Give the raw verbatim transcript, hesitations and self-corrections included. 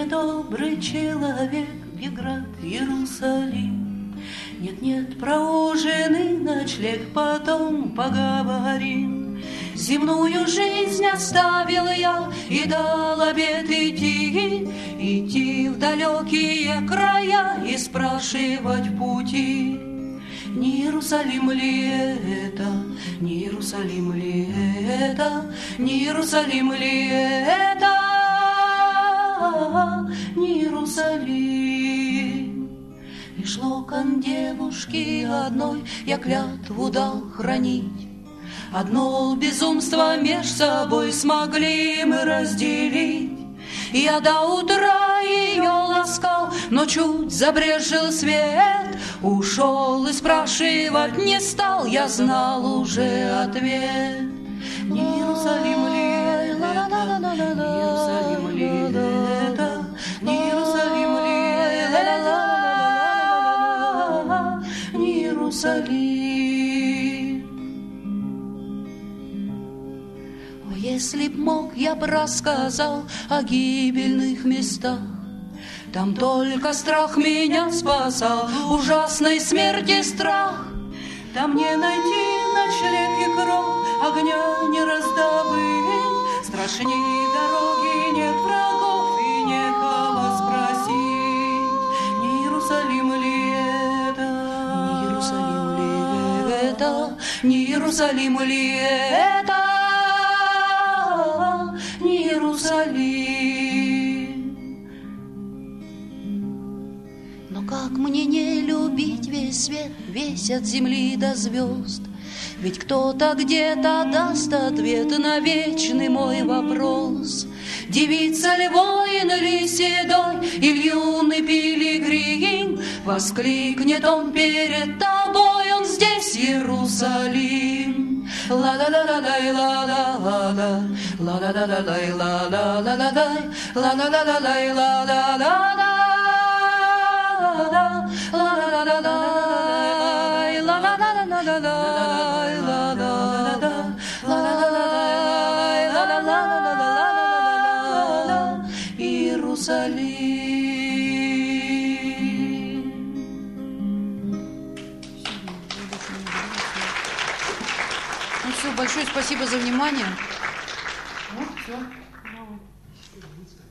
недобрый человек, Беград, Иерусалим. Нет-нет, про ужин и ночлег потом поговорим. Земную жизнь оставил я и дал обет идти, идти в далекие края и спрашивать пути. Не Иерусалим ли это, не Иерусалим ли это, не Иерусалим ли это, не Иерусалим. Лишь локон девушки одной я клятву дал хранить. Одно безумство меж собой смогли мы разделить. Я до утра ее ласкал, но чуть забрезжил свет, ушел и спрашивать не стал, я знал уже ответ. Не Иерусалим ли это, не Иерусалим ли это, не Иерусалим ли это, не Иерусалим. Если б мог, я б рассказал о гибельных местах. Там только страх меня спасал, ужасной смерти страх. Там не найти ночлег и кров, огня не раздобыть. Страшней дороги нет врагов и некого спросить. Не Иерусалим ли это, не Иерусалим ли это, не Иерусалим ли это, не Иерусалим. Но как мне не любить весь свет, весь от земли до звезд? Ведь кто-то где-то даст ответ на вечный мой вопрос. Девица ли, воин ли седой, или юный пилигрим, воскликнет он перед тобой, он здесь Иерусалим. Ла-ла-ла-ла-дай, ла-ла-ла-ла, ла-ла-ла-ла-дай, ла-ла-ла-ла-дай, ла-ла-ла-ла-дай, ла-ла-ла-ла-ла, ла-ла-ла-ла-дай, ла-ла-ла-ла-ла-дай, ла-ла-ла-ла-дай, ла-ла-ла-ла-ла-ла, Иерусалим. Ну все, большое спасибо за внимание. Ну, все.